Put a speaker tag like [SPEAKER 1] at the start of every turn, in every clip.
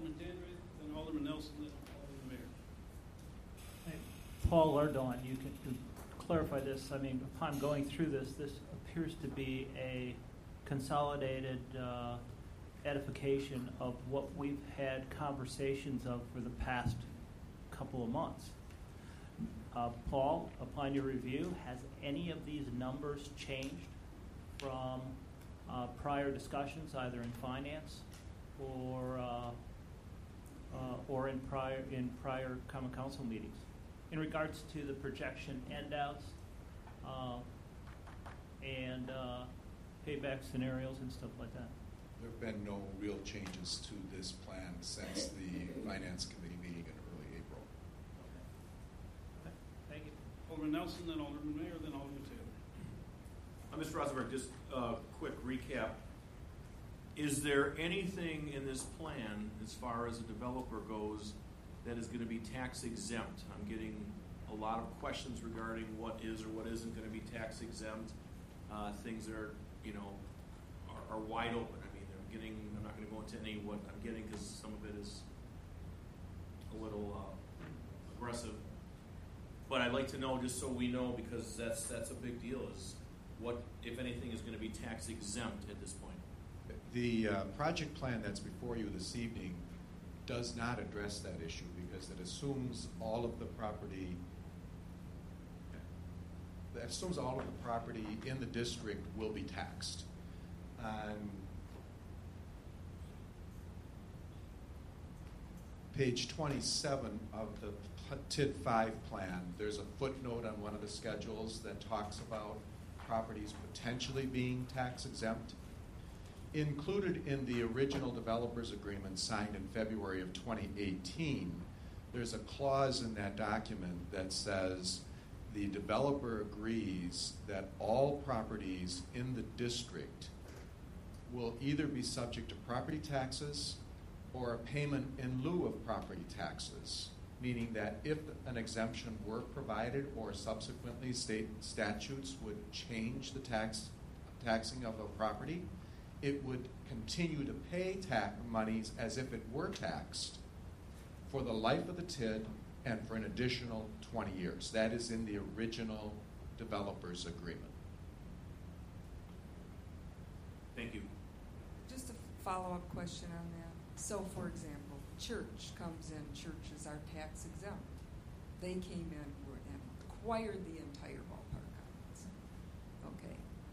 [SPEAKER 1] Alderman Dandridge, then Alderman Nelson, then Alderman Mayor.
[SPEAKER 2] Paul Lardon, you can clarify this. I mean, upon going through this appears to be a consolidated edification of what we've had conversations of for the past couple of months. Paul, upon your review, has any of these numbers changed from prior discussions, either in finance or in prior common council meetings, in regards to the projection endouts and payback scenarios and stuff like that?
[SPEAKER 3] There have been no real changes to this plan since the Finance Committee meeting in early April.
[SPEAKER 2] Okay. Thank you.
[SPEAKER 1] Alderman Nelson, then Alderman Mayor, then Alderman Taylor.
[SPEAKER 4] Mr. Rosenberg, just a quick recap. Is there anything in this plan, as far as a developer goes, that is going to be tax exempt? I'm getting a lot of questions regarding what is or what isn't going to be tax exempt. Things that are, are wide open. I mean, I'm not going to go into any what I'm getting because some of it is a little aggressive. But I'd like to know, just so we know, because that's a big deal, is what, if anything, is going to be tax exempt at this point?
[SPEAKER 3] The project plan that's before you this evening does not address that issue because it assumes all of the property in the district will be taxed. Page 27 of the TID 5 plan, there's a footnote on one of the schedules that talks about properties potentially being tax exempt. Included in the original developers agreement signed in February of 2018, there's a clause in that document that says the developer agrees that all properties in the district will either be subject to property taxes or a payment in lieu of property taxes, meaning that if an exemption were provided or subsequently state statutes would change the taxing of a property, it would continue to pay monies as if it were taxed for the life of the TID and for an additional 20 years. That is in the original developers agreement.
[SPEAKER 4] Thank you.
[SPEAKER 5] Just a follow-up question on that. So, for example, church comes in, churches are tax exempt. They came in and acquired the entire ballpark grounds. Okay.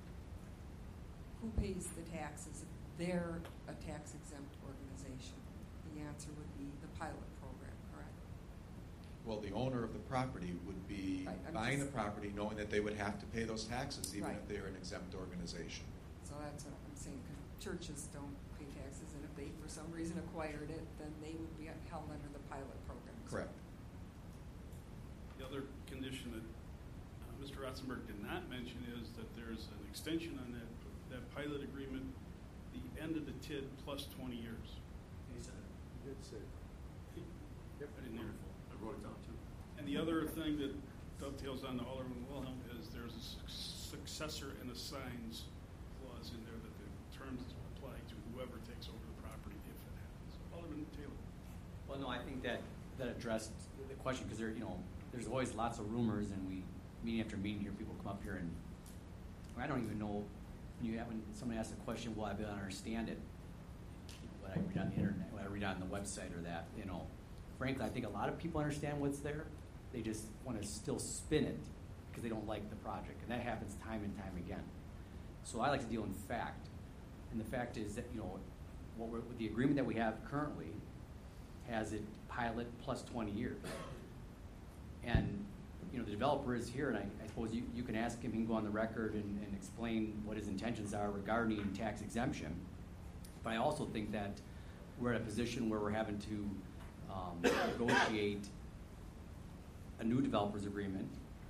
[SPEAKER 5] Who pays the taxes if they're a tax exempt organization? The answer would be the pilot program, correct?
[SPEAKER 3] Well, the owner of the property would be buying the property knowing that they would have to pay those taxes even if they're an exempt organization.
[SPEAKER 5] So that's what I'm saying, because churches don't pay taxes, and if they for some reason acquired it, then they would be held under the pilot program.
[SPEAKER 3] Correct.
[SPEAKER 1] The other condition that Mr. Rotzenberg did not mention is that there's an extension on that pilot agreement, the end of the TID plus 20 years.
[SPEAKER 4] He said it.
[SPEAKER 6] You did say it.
[SPEAKER 1] Yep. I didn't hear it.
[SPEAKER 4] I wrote it down too.
[SPEAKER 1] And the other thing that dovetails on to Alderman Wilhelm is there's a successor and assigns clause in there that the terms apply to whoever takes over the property if it happens. Alderman Taylor.
[SPEAKER 7] Well, no, I think that addressed the question because there's always lots of rumors, and we meeting after meeting here, people come up here and I don't even know when somebody asks a question, will I be able to understand it? What I read on the internet, what I read on the website, or that frankly, I think a lot of people understand what's there. They just want to still spin it because they don't like the project, and that happens time and time again. So I like to deal in fact, and the fact is that with the agreement that we have currently has it pilot plus 20 years, and the developer is here, and I suppose you can ask him. He can go on the record and explain what his intentions are regarding tax exemption. But I also think that we're at a position where we're having to negotiate a new developers agreement,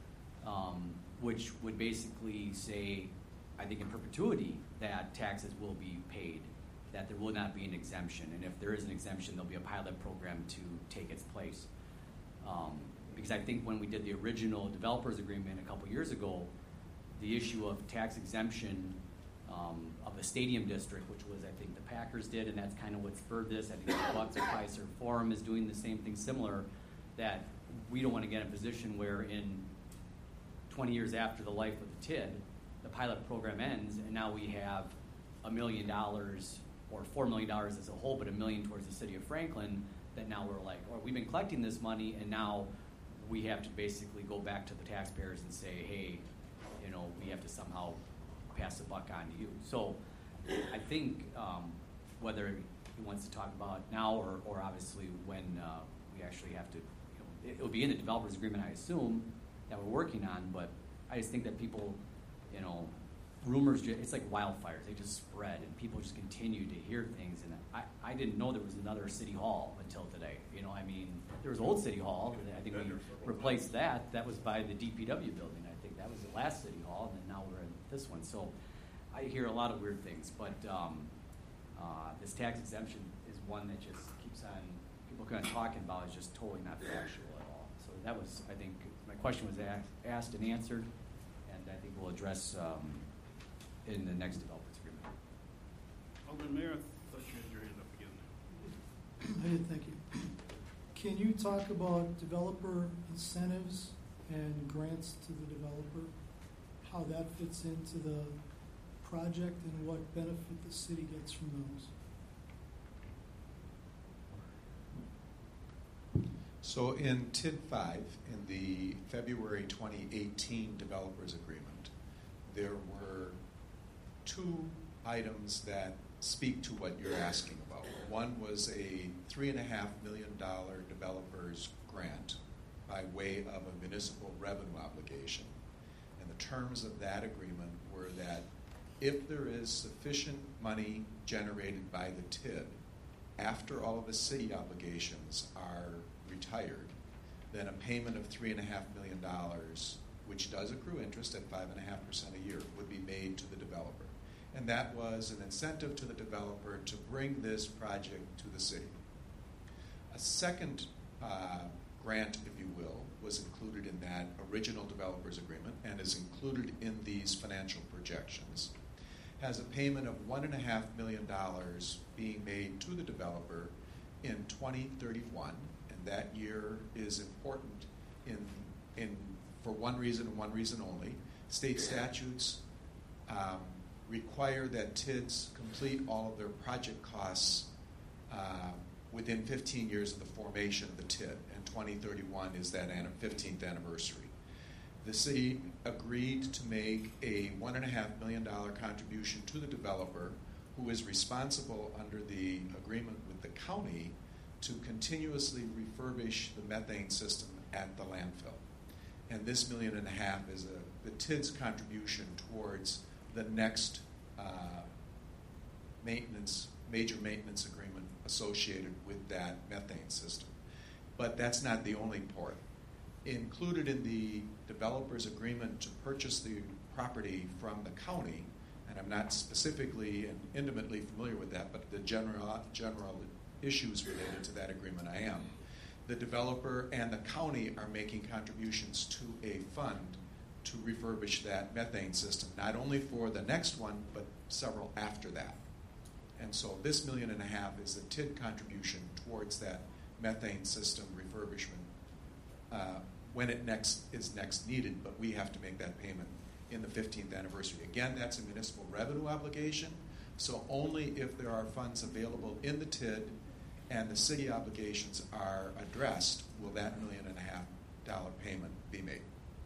[SPEAKER 7] which would basically say, I think in perpetuity, that taxes will be paid, that there will not be an exemption. And if there is an exemption, there'll be a pilot program to take its place. Because I think when we did the original developers agreement a couple years ago, the issue of tax exemption of a stadium district, which was, I think, the Packers did, and that's kind of what spurred this. I think the Bucks or Fiserv Forum is doing the same thing similar, that we don't want to get in a position where in 20 years after the life of the TID, the pilot program ends, and now we have $1 million or $4 million as a whole, but $1 million towards the city of Franklin, that now we're like, or we've been collecting this money, and now we have to basically go back to the taxpayers and say, hey, we have to somehow pass the buck on to you. So I think whether he wants to talk about now or obviously when we actually have to, it will be in the developer's agreement, I assume, that we're working on, but I just think that people, rumors, it's like wildfires. They just spread, and people just continue to hear things. And I didn't know there was another city hall until today. There was old city hall. I think we replaced that. That was by the DPW building. I think that was the last city hall, and then now we're in this one. So I hear a lot of weird things, but this tax exemption is one that just keeps on, people kind of talking about, is just totally not factual at all. So that was, I think, my question was asked and answered, and I think we'll address in the next developers agreement.
[SPEAKER 1] Alderman Mayor, I thought you had your hand up again.
[SPEAKER 6] I did, thank you. Can you talk about developer incentives and grants to the developer, how that fits into the project and what benefit the city gets from those?
[SPEAKER 3] So in TID 5, in the February 2018 developers agreement, there were two items that speak to what you're asking about. One was a $3.5 million developers grant by way of a municipal revenue obligation. And the terms of that agreement were that if there is sufficient money generated by the TID after all of the city obligations are retired, then a payment of $3.5 million, which does accrue interest at 5.5% a year, would be made to the developer. And that was an incentive to the developer to bring this project to the city. A second grant, if you will, was included in that original developers agreement and is included in these financial projections, has a payment of $1.5 million being made to the developer in 2031, and that year is important for one reason and one reason only. State statutes require that TIDs complete all of their project costs within 15 years of the formation of the TID, and 2031 is that 15th anniversary. The city agreed to make a $1.5 million contribution to the developer, who is responsible under the agreement with the county to continuously refurbish the methane system at the landfill. And this $1.5 million is the TID's contribution towards the next major maintenance agreement associated with that methane system. But that's not the only part. Included in the developer's agreement to purchase the property from the county, and I'm not specifically and intimately familiar with that, but the general issues related to that agreement I am. The developer and the county are making contributions to a fund to refurbish that methane system, not only for the next one, but several after that. And so this $1.5 million is the TID contribution towards that methane system refurbishment when it is next needed, but we have to make that payment in the 15th anniversary. Again, that's a municipal revenue obligation, so only if there are funds available in the TID and the city obligations are addressed will that $1.5 million payment be made.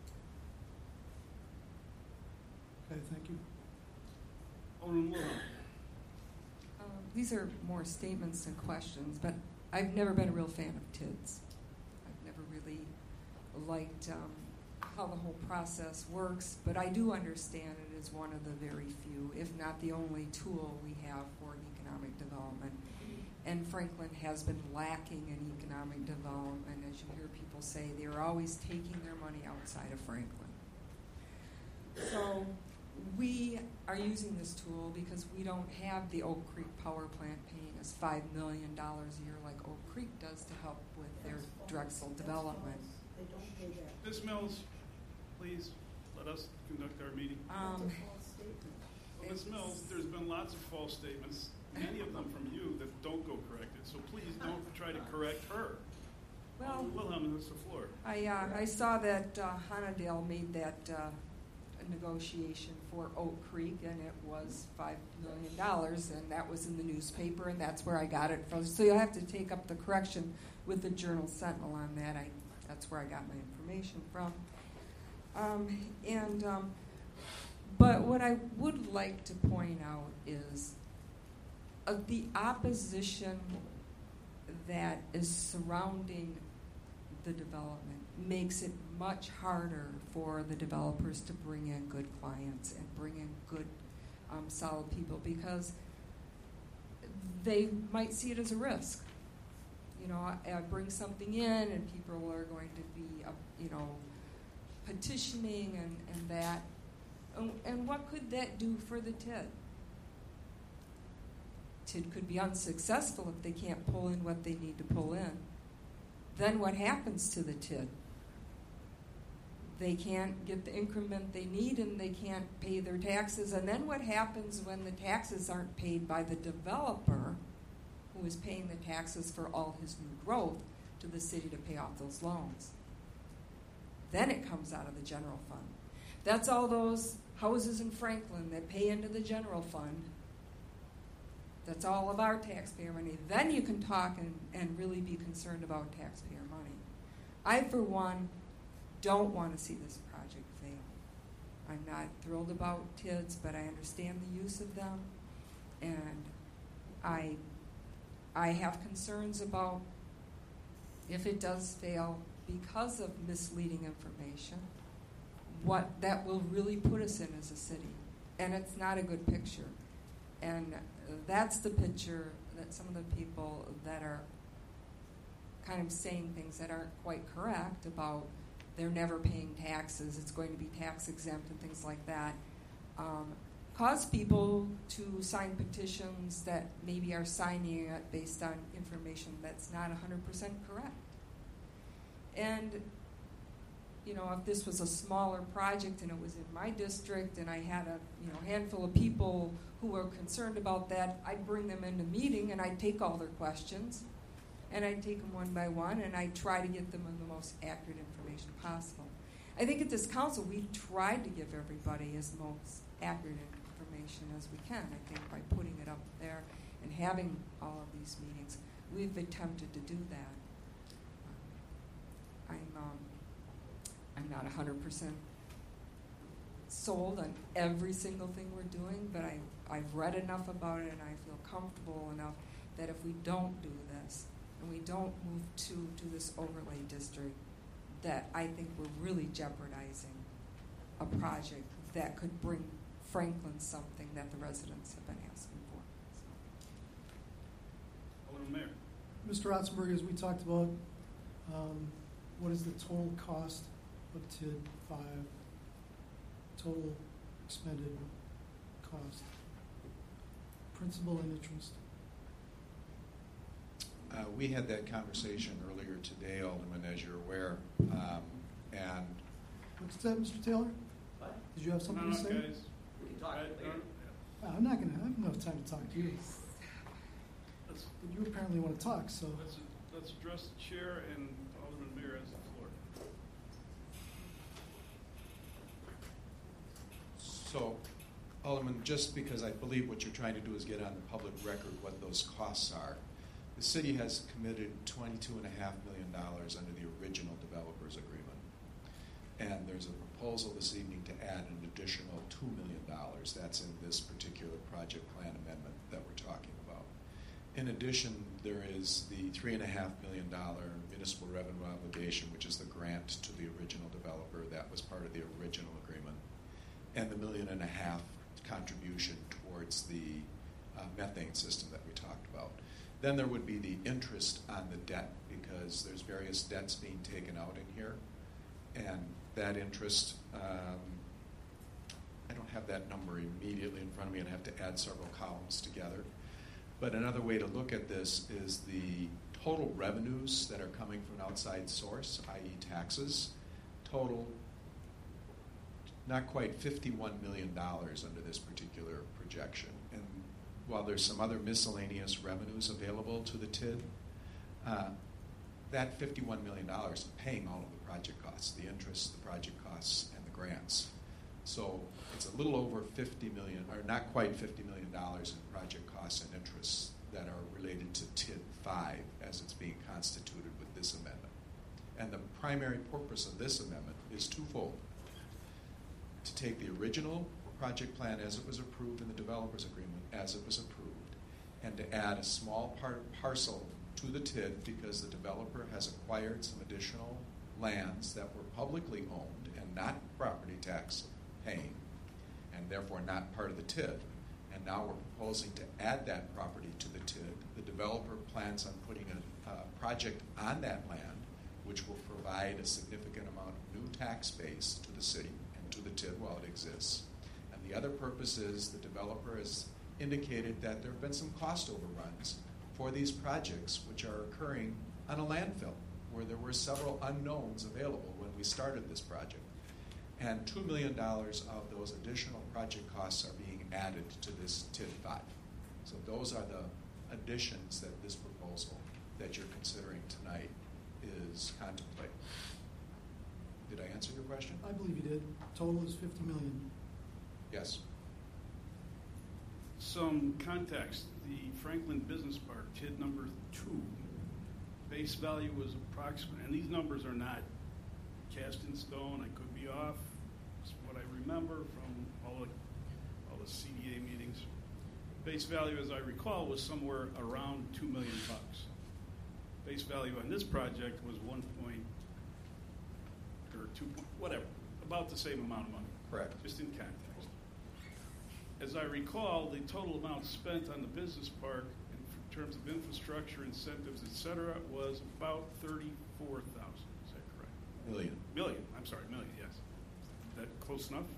[SPEAKER 6] Okay, thank you.
[SPEAKER 1] Alderman Wilhelm.
[SPEAKER 5] These are more statements than questions, but I've never been a real fan of TIDs. I've never really liked how the whole process works, but I do understand it is one of the very few, if not the only tool we have for economic development. And Franklin has been lacking in economic development. As you hear people say, they're always taking their money outside of Franklin. So we are using this tool because we don't have the Oak Creek Power Plant paying us $5 million a year like Oak Creek does to help with their Drexel development.
[SPEAKER 8] They don't pay that.
[SPEAKER 1] Ms. Mills, please let us conduct our meeting.
[SPEAKER 8] That's a false statement.
[SPEAKER 1] Well, Ms. Mills, there's been lots of false statements, many of them from you that don't go corrected. So please don't try to correct her.
[SPEAKER 5] Well,
[SPEAKER 1] Wilhelm, that's the floor.
[SPEAKER 5] I saw that Hannadale made that negotiation for Oak Creek, and it was $5 million, and that was in the newspaper, and that's where I got it from. So you'll have to take up the correction with the Journal Sentinel on that. That's where I got my information from. But what I would like to point out is the opposition that is surrounding the development makes it much harder for the developers to bring in good clients and bring in good, solid people, because they might see it as a risk. You know, I bring something in and people are going to be, petitioning and that. And what could that do for the TID? TID could be unsuccessful if they can't pull in what they need to pull in. Then what happens to the TID? They can't get the increment they need and they can't pay their taxes. And then what happens when the taxes aren't paid by the developer who is paying the taxes for all his new growth to the city to pay off those loans? Then it comes out of the general fund. That's all those houses in Franklin that pay into the general fund. That's all of our taxpayer money. Then you can talk and really be concerned about taxpayer money. I, for one, don't want to see this project fail. I'm not thrilled about TIDs, but I understand the use of them. And I have concerns about if it does fail because of misleading information, what that will really put us in as a city. And it's not a good picture. And that's the picture that some of the people that are kind of saying things that aren't quite correct about they're never paying taxes, it's going to be tax exempt and things like that, cause people to sign petitions that maybe are signing it based on information that's not 100% correct. And you know, if this was a smaller project and it was in my district and I had a handful of people who were concerned about that, I'd bring them into meeting and I'd take all their questions and I'd take them one by one and I'd try to get them the most accurate information possible. I think at this council we've tried to give everybody as most accurate information as we can. I think by putting it up there and having all of these meetings, we've attempted to do that. I'm not 100% sold on every single thing we're doing, but I've read enough about it and I feel comfortable enough that if we don't do this and we don't move to this overlay district, that I think we're really jeopardizing a project that could bring Franklin something that the residents have been asking for.
[SPEAKER 1] Alderman Mayor.
[SPEAKER 6] Mr. Rotzenberg, as we talked about, what is the total cost of TID 5? Total expended cost, principal and interest.
[SPEAKER 3] We had that conversation earlier today, Alderman, as you're aware, and
[SPEAKER 6] What's that, Mr. Taylor?
[SPEAKER 7] What?
[SPEAKER 6] Did you have something to say?
[SPEAKER 1] Guys.
[SPEAKER 7] We can talk later.
[SPEAKER 6] I'm not going to have enough time to talk to you.
[SPEAKER 1] Let's
[SPEAKER 6] But you apparently want to talk, so.
[SPEAKER 1] let's address the chair and Alderman Mayor has the floor.
[SPEAKER 3] so, Alderman, just because I believe what you're trying to do is get on the public record what those costs are, the city has committed $22.5 million under the original developers agreement. And there's a proposal this evening to add an additional $2 million. That's in this particular project plan amendment that we're talking about. In addition, there is the $3.5 million municipal revenue obligation, which is the grant to the original developer. That was part of the original agreement. And the $1.5 million contribution towards the methane system that we talked about. Then there would be the interest on the debt, because there's various debts being taken out in here. And that interest, I don't have that number immediately in front of me, and I have to add several columns together. But another way to look at this is the total revenues that are coming from an outside source, i.e. taxes, total not quite $51 million under this particular projection. And while there's some other miscellaneous revenues available to the TID, that $51 million is paying all of the project costs, the interest, the project costs, and the grants. So it's a little over $50 million, or not quite $50 million in project costs and interests that are related to TID 5 as it's being constituted with this amendment. And the primary purpose of this amendment is twofold: to take the original project plan as it was approved in the developer's agreement as it was approved, and to add a small parcel to the TID because the developer has acquired some additional lands that were publicly owned and not property tax paying, and therefore not part of the TID. And now we're proposing to add that property to the TID. The developer plans on putting a project on that land, which will provide a significant amount of new tax base to the city and to the TID while it exists. And the other purpose is the developer has indicated that there have been some cost overruns for these projects which are occurring on a landfill where there were several unknowns available when we started this project. And $2 million of those additional project costs are being added to this TID 5. So those are the additions that this proposal that you're considering tonight is contemplating. Did I answer your question?
[SPEAKER 6] I believe you did. Total is $50 million.
[SPEAKER 3] Yes.
[SPEAKER 1] Some context: the Franklin Business Park, TID number 2, base value was approximate, and these numbers are not cast in stone. I could be off. It's what I remember from all the CDA meetings. Base value, as I recall, was somewhere around $2 million. Base value on this project was 1 point or 2 point, whatever, about the same amount of money.
[SPEAKER 3] Correct.
[SPEAKER 1] Just in context. As I recall, the total amount spent on the business park in terms of infrastructure, incentives, et cetera, was about $34,000. Is that correct?
[SPEAKER 3] Million.
[SPEAKER 1] Million. I'm sorry, million. Yes. Is that close enough?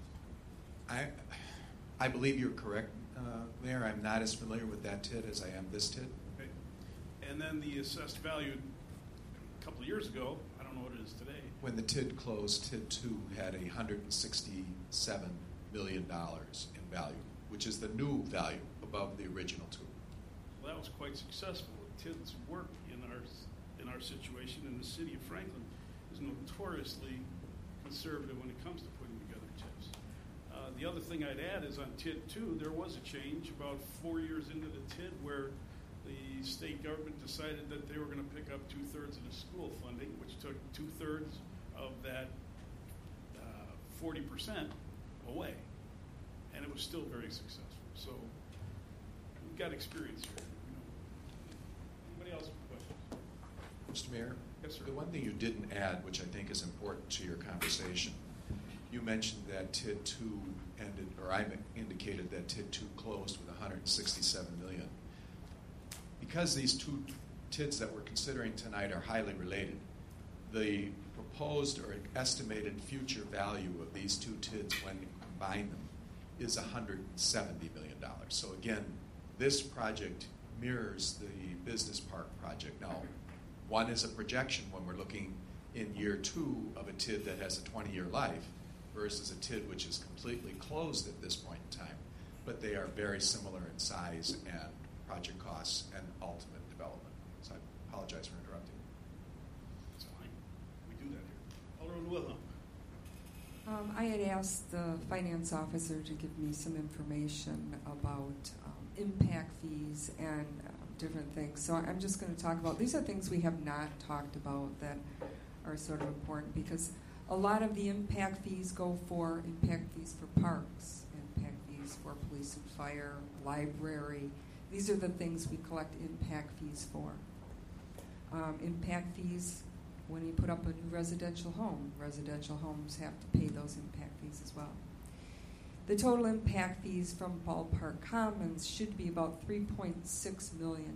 [SPEAKER 3] I believe you're correct, Mayor. I'm not as familiar with that TID as I am this TID.
[SPEAKER 1] Okay. And then the assessed value a couple of years ago, I don't know what it is today.
[SPEAKER 3] When the TID closed, TID 2 had $167 million in value, which is the new value above the original 2.
[SPEAKER 1] Well, that was quite successful. TID's work in our situation in the city of Franklin is notoriously conservative when it comes to putting together TIDs. The other thing I'd add is on TID 2, there was a change about 4 years into the TID where the state government decided that they were going to pick up 2/3 of the school funding, which took 2/3 of that 40% away. And it was still very successful. So we've got experience here. Anybody else with questions?
[SPEAKER 3] Mr. Mayor?
[SPEAKER 1] Yes, sir.
[SPEAKER 3] The one thing you didn't add, which I think is important to your conversation, you mentioned that TID 2 ended, or I indicated that TID 2 closed with $167 million. Because these two TIDs that we're considering tonight are highly related, the proposed or estimated future value of these two TIDs when you combine them is $170 million. So again, this project mirrors the business park project. Now, one is a projection when we're looking in year 2 of a TID that has a 20-year life versus a TID which is completely closed at this point in time. But they are very similar in size and project costs and ultimate development. So I apologize for interrupting.
[SPEAKER 1] That's fine. We do that here. Alderman Wilhelm.
[SPEAKER 5] I had asked the finance officer to give me some information about impact fees and different things. So I'm just going to talk about, these are things we have not talked about that are sort of important because a lot of the impact fees go for impact fees for parks, impact fees for police and fire, library. These are the things we collect impact fees for. Impact fees, when you put up a new residential home, residential homes have to pay those impact fees as well. The total impact fees from Ballpark Commons should be about $3.6 million.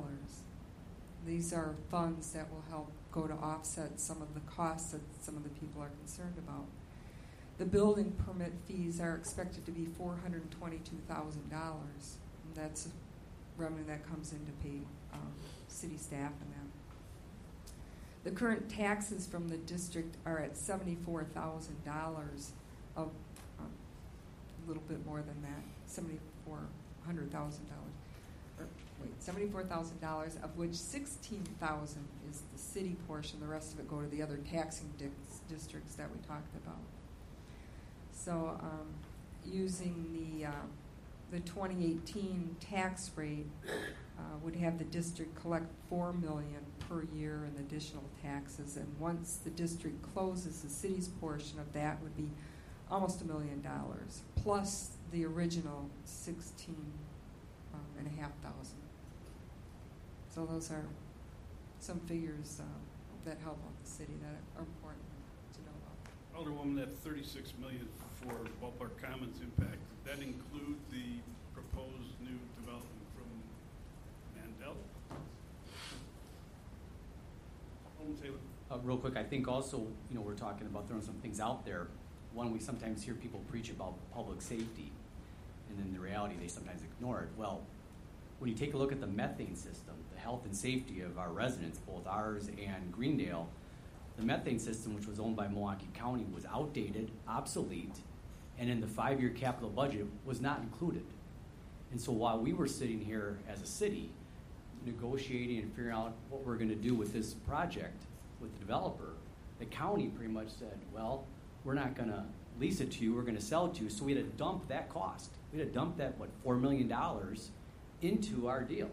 [SPEAKER 5] These are funds that will help go to offset some of the costs that some of the people are concerned about. The building permit fees are expected to be $422,000. That's revenue that comes in to pay city staff and them. The current taxes from the district are at $74,000 of a little bit more than that, $7,400,000. Or wait, $74,000, of which $16,000 is the city portion. The rest of it go to the other taxing districts that we talked about. So using the 2018 tax rate would have the district collect $4 million per year in additional taxes, and once the district closes, the city's portion of that would be almost $1 million, plus the original $16,500. So those are some figures that help out the city that are important to know about.
[SPEAKER 1] Alderwoman, that $36 million for Ballpark Commons impact, did that include the proposed new development from Mandel? Alderman Taylor.
[SPEAKER 7] Real quick, I think also, we're talking about throwing some things out there. One, we sometimes hear people preach about public safety, and in the reality, they sometimes ignore it. Well, when you take a look at the methane system, the health and safety of our residents, both ours and Greendale, the methane system, which was owned by Milwaukee County, was outdated, obsolete, and in the 5-year capital budget was not included. And so while we were sitting here as a city negotiating and figuring out what we're going to do with this project with the developer, the county pretty much said, well, we're not going to lease it to you, we're going to sell it to you. So we had to dump that cost. We had to dump that, $4 million into our deal.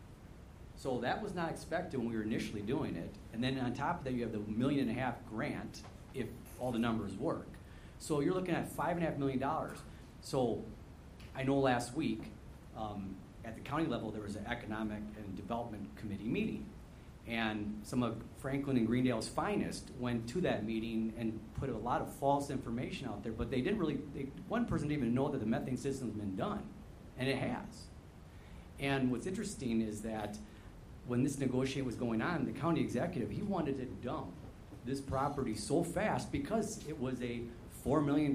[SPEAKER 7] So that was not expected when we were initially doing it. And then on top of that, you have the $1.5 million grant if all the numbers work. So you're looking at $5.5 million. So I know last week at the county level there was an economic and development committee meeting. And some of Franklin and Greendale's finest went to that meeting and put a lot of false information out there, but they didn't really, one person didn't even know that the methane system's been done, and it has. And what's interesting is that when this negotiation was going on, the county executive, he wanted to dump this property so fast because it was a $4 million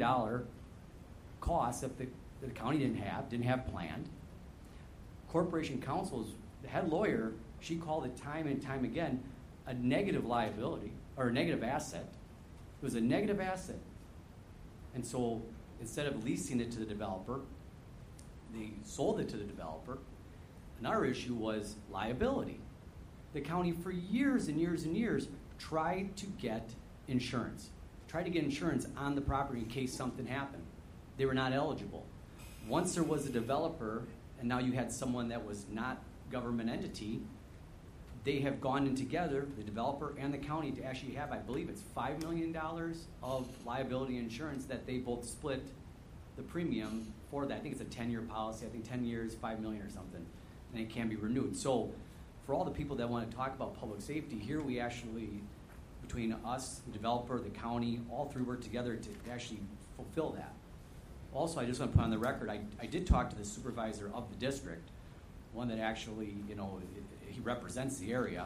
[SPEAKER 7] cost that the county didn't have planned. Corporation Counsel's the head lawyer, she called it time and time again a negative liability or a negative asset. It was a negative asset. And so instead of leasing it to the developer, they sold it to the developer. Another issue was liability. The county for years and years and years tried to get insurance on the property in case something happened. They were not eligible. Once there was a developer, and now you had someone that was not government entity, they have gone in together, the developer and the county, to actually have, I believe it's $5 million of liability insurance that they both split the premium for that. I think it's a 10-year policy. I think 10 years, $5 million or something, and it can be renewed. So for all the people that want to talk about public safety, here we actually, between us, the developer, the county, all three work together to actually fulfill that. Also, I just want to put on the record, I did talk to the supervisor of the district, one that actually, he represents the area.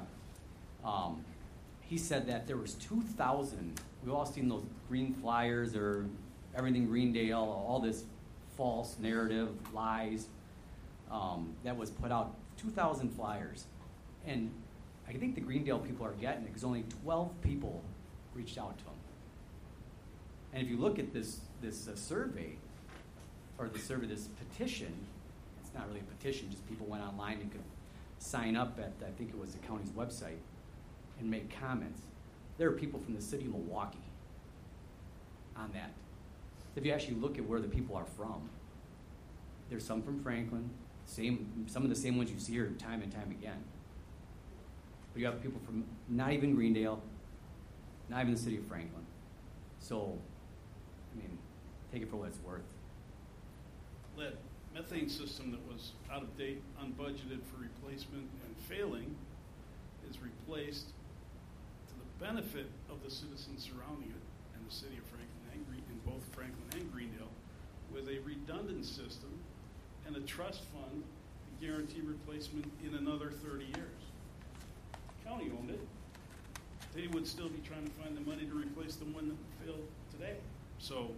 [SPEAKER 7] He said that there was 2,000, we've all seen those green flyers or everything Greendale, all this false narrative, lies, that was put out, 2,000 flyers. And I think the Greendale people are getting it because only 12 people reached out to them. And if you look at this survey, or this petition, it's not really a petition, just people went online and could sign up at, I think it was the county's website, and make comments. There are people from the city of Milwaukee on that. If you actually look at where the people are from, there's some from Franklin, some of the same ones you see here time and time again. But you have people from not even Greendale, not even the city of Franklin. So, take it for what it's worth.
[SPEAKER 1] Lead methane system that was out of date, unbudgeted for replacement, and failing is replaced to the benefit of the citizens surrounding it and the city of Franklin in both Franklin and Greendale, with a redundant system and a trust fund to guarantee replacement in another 30 years. The county owned it. They would still be trying to find the money to replace the one that failed today. So,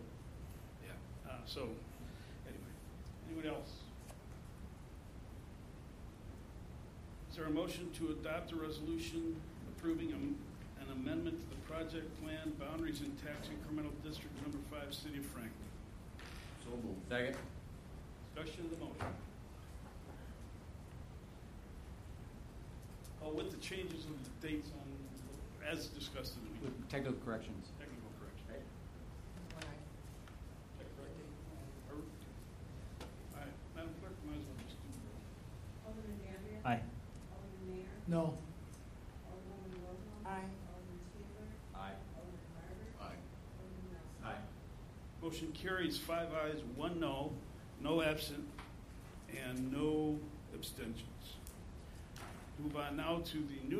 [SPEAKER 1] anyway, anyone else? Is there a motion to adopt a resolution approving an an amendment to the project plan, boundaries and tax incremental district number 5, City of Franklin.
[SPEAKER 4] So moved.
[SPEAKER 7] Second.
[SPEAKER 1] Discussion of the motion. With the changes of the dates on, as discussed in the
[SPEAKER 7] With
[SPEAKER 1] meeting.
[SPEAKER 7] technical corrections.
[SPEAKER 1] Technical correction.
[SPEAKER 7] Right.
[SPEAKER 5] When I,
[SPEAKER 1] Check
[SPEAKER 5] the
[SPEAKER 1] correct.
[SPEAKER 5] date.
[SPEAKER 1] All right, Madam Clerk, might as well just do the roll.
[SPEAKER 8] Alderman Andrea?
[SPEAKER 2] Aye.
[SPEAKER 8] Alderman Mayor?
[SPEAKER 6] No.
[SPEAKER 8] Alderwoman Wilhelm?
[SPEAKER 5] Aye.
[SPEAKER 8] Alderman Spieler?
[SPEAKER 7] Aye.
[SPEAKER 8] Alderman Carter?
[SPEAKER 3] Aye.
[SPEAKER 8] Alderman Nelson?
[SPEAKER 4] Aye.
[SPEAKER 1] Motion carries 5 ayes, 1 no, no absent, and no abstentions. Move on now to the new